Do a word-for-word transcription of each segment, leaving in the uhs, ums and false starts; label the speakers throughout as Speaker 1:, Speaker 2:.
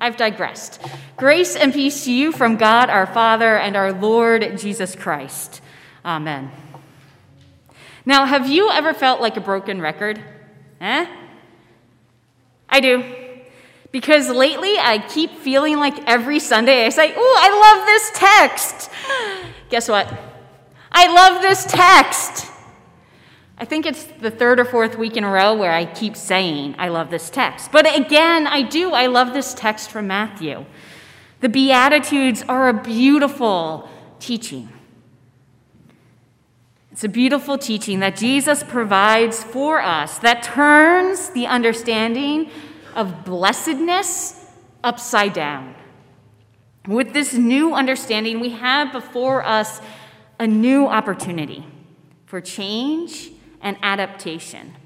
Speaker 1: I've digressed. Grace and peace to you from God our Father and our Lord Jesus Christ. Amen. Now, have you ever felt like a broken record? Eh? I do. Because lately I keep feeling like every Sunday I say, ooh, I love this text. Guess what? I love this text. I think it's the third or fourth week in a row where I keep saying, I love this text. But again, I do. I love this text from Matthew. The Beatitudes are a beautiful teaching. It's a beautiful teaching that Jesus provides for us that turns the understanding of blessedness upside down. With this new understanding, we have before us a new opportunity for change and adaptation.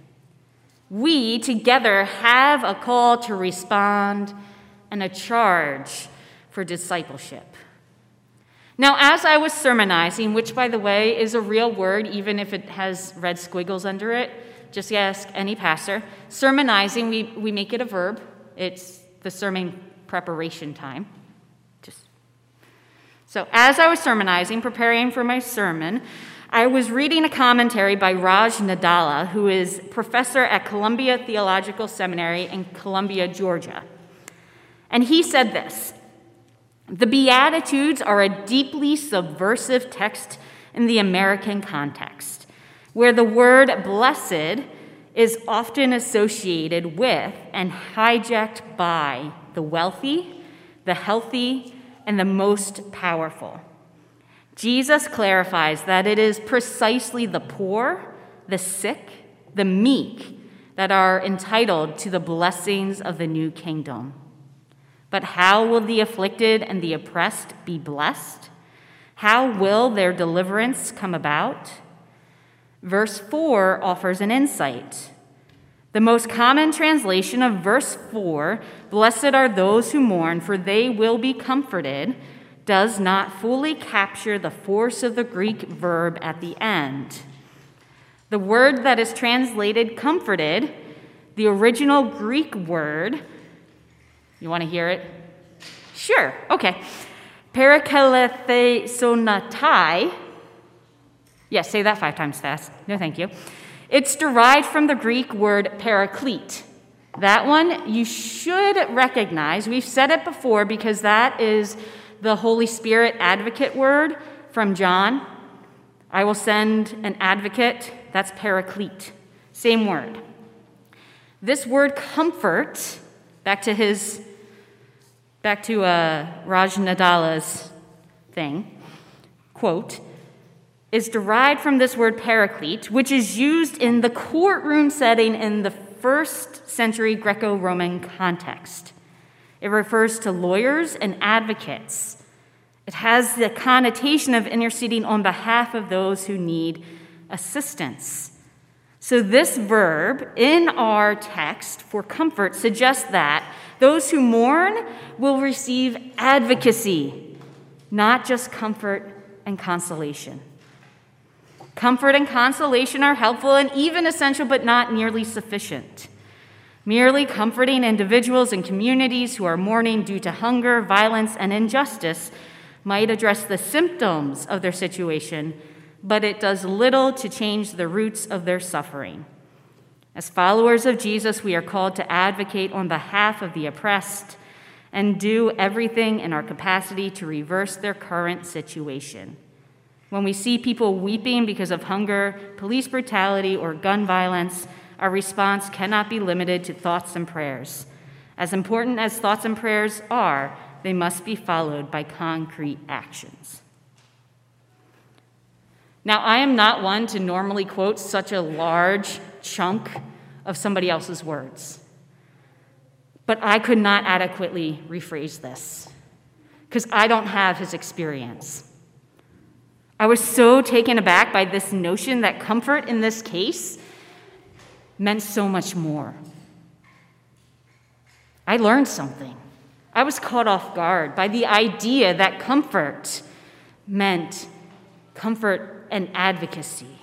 Speaker 1: We together have a call to respond and a charge for discipleship. Now, as I was sermonizing, which, by the way, is a real word, even if it has red squiggles under it, just ask any pastor. Sermonizing, we, we make it a verb. It's the sermon preparation time. Just So as I was sermonizing, preparing for my sermon, I was reading a commentary by Raj Nadala, who is professor at Columbia Theological Seminary in Columbia, Georgia. And he said this: the Beatitudes are a deeply subversive text in the American context, where the word blessed is often associated with and hijacked by the wealthy, the healthy, and the most powerful. Jesus clarifies that it is precisely the poor, the sick, the meek that are entitled to the blessings of the new kingdom. But how will the afflicted and the oppressed be blessed? How will their deliverance come about? Verse four offers an insight. The most common translation of verse four, blessed are those who mourn, for they will be comforted, does not fully capture the force of the Greek verb at the end. The word that is translated comforted, the original Greek word, you want to hear it? Sure, okay. Parakalethesonatai. Yes, say that five times fast. No, thank you. It's derived from the Greek word paraclete. That one you should recognize. We've said it before because that is the Holy Spirit advocate word from John. I will send an advocate. That's paraclete. Same word. This word comfort, back to his, back to uh, Raj Nadala's thing, quote, is derived from this word paraclete, which is used in the courtroom setting in the first century Greco-Roman context. It refers to lawyers and advocates. It has the connotation of interceding on behalf of those who need assistance. So this verb in our text for comfort suggests that those who mourn will receive advocacy, not just comfort and consolation. Comfort and consolation are helpful and even essential, but not nearly sufficient. Merely comforting individuals and communities who are mourning due to hunger, violence, and injustice might address the symptoms of their situation, but it does little to change the roots of their suffering. As followers of Jesus, we are called to advocate on behalf of the oppressed and do everything in our capacity to reverse their current situation. When we see people weeping because of hunger, police brutality, or gun violence, our response cannot be limited to thoughts and prayers. As important as thoughts and prayers are, they must be followed by concrete actions. Now, I am not one to normally quote such a large chunk of somebody else's words, but I could not adequately rephrase this because I don't have his experience. I was so taken aback by this notion that comfort in this case meant so much more. I learned something. I was caught off guard by the idea that comfort meant comfort and advocacy.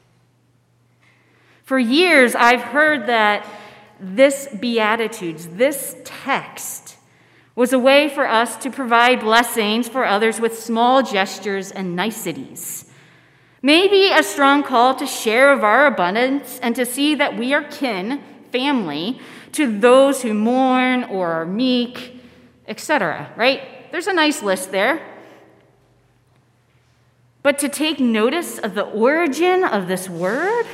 Speaker 1: For years, I've heard that this Beatitudes, this text, was a way for us to provide blessings for others with small gestures and niceties. Maybe a strong call to share of our abundance and to see that we are kin, family, to those who mourn or are meek, et cetera, right? There's a nice list there. But to take notice of the origin of this word,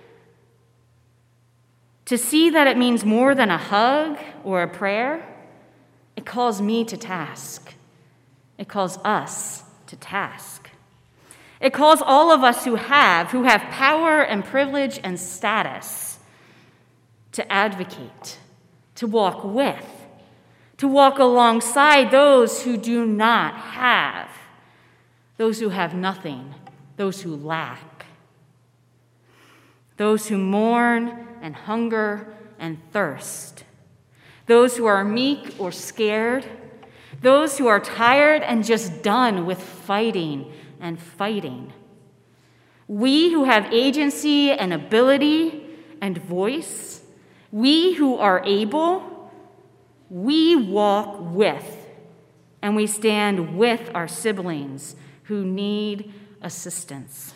Speaker 1: to see that it means more than a hug or a prayer, it calls me to task. It calls us to task. It calls all of us who have, who have power and privilege and status, to advocate, to walk with, to walk alongside those who do not have, those who have nothing, those who lack, those who mourn and hunger and thirst, those who are meek or scared, those who are tired and just done with fighting and fighting. We who have agency and ability and voice, we who are able, we walk with, and we stand with our siblings who need assistance.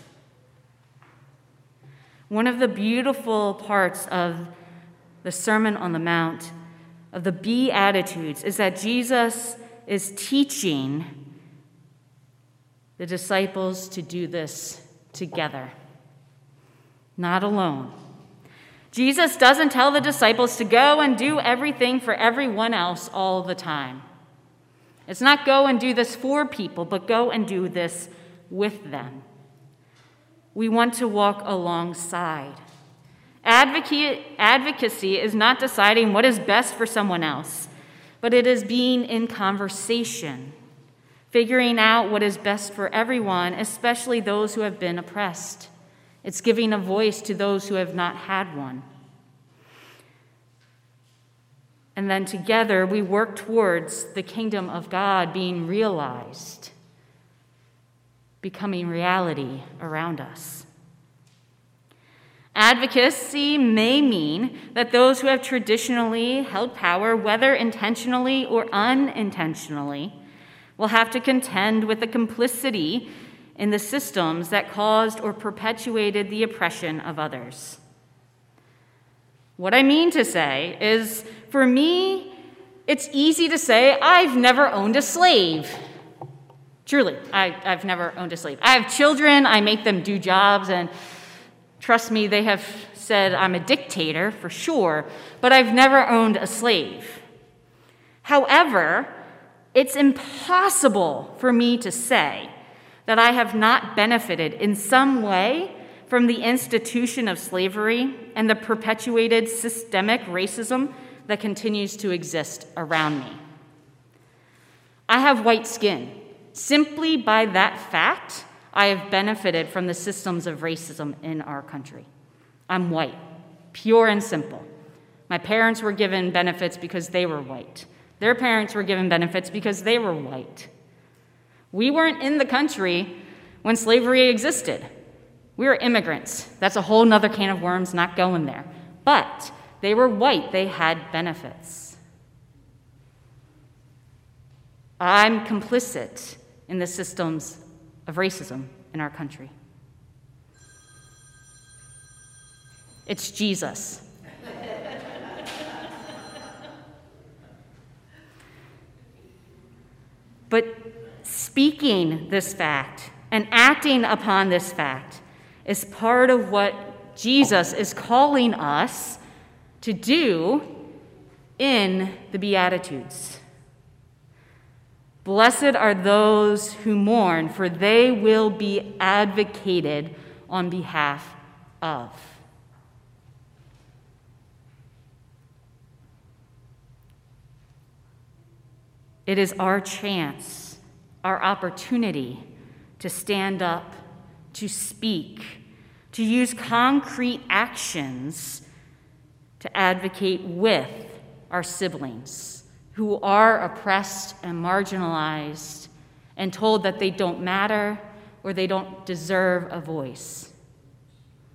Speaker 1: One of the beautiful parts of the Sermon on the Mount, of the Beatitudes, is that Jesus is teaching the disciples to do this together, not alone. Jesus doesn't tell the disciples to go and do everything for everyone else all the time. It's not go and do this for people, but go and do this with them. We want to walk alongside. Advocate, advocacy is not deciding what is best for someone else, but it is being in conversation, figuring out what is best for everyone, especially those who have been oppressed. It's giving a voice to those who have not had one. And then together we work towards the kingdom of God being realized, becoming reality around us. Advocacy may mean that those who have traditionally held power, whether intentionally or unintentionally, will have to contend with the complicity in the systems that caused or perpetuated the oppression of others. What I mean to say is, for me, it's easy to say, I've never owned a slave. Truly, I, I've never owned a slave. I have children, I make them do jobs, and trust me, they have said I'm a dictator for sure, but I've never owned a slave. However, it's impossible for me to say that I have not benefited in some way from the institution of slavery and the perpetuated systemic racism that continues to exist around me. I have white skin. Simply by that fact, I have benefited from the systems of racism in our country. I'm white, pure and simple. My parents were given benefits because they were white. Their parents were given benefits because they were white. We weren't in the country when slavery existed. We were immigrants. That's a whole nother can of worms, not going there. But they were white. They had benefits. I'm complicit in the systems of racism in our country. It's Jesus. But speaking this fact and acting upon this fact is part of what Jesus is calling us to do in the Beatitudes. Blessed are those who mourn, for they will be advocated on behalf of. It is our chance, our opportunity to stand up, to speak, to use concrete actions to advocate with our siblings who are oppressed and marginalized and told that they don't matter or they don't deserve a voice.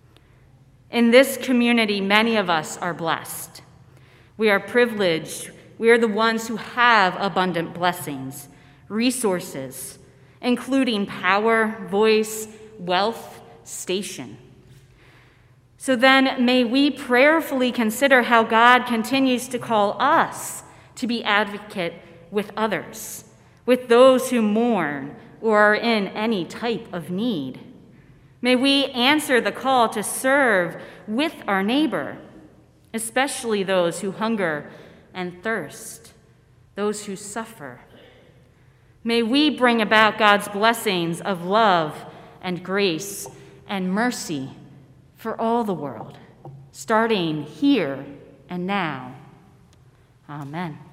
Speaker 1: In this community, many of us are blessed. We are privileged we are the ones who have abundant blessings, resources, including power, voice, wealth, station. So then, may we prayerfully consider how God continues to call us to be advocate with others, with those who mourn or are in any type of need. May we answer the call to serve with our neighbor, especially those who hunger and thirst, those who suffer. May we bring about God's blessings of love and grace and mercy for all the world, starting here and now. Amen.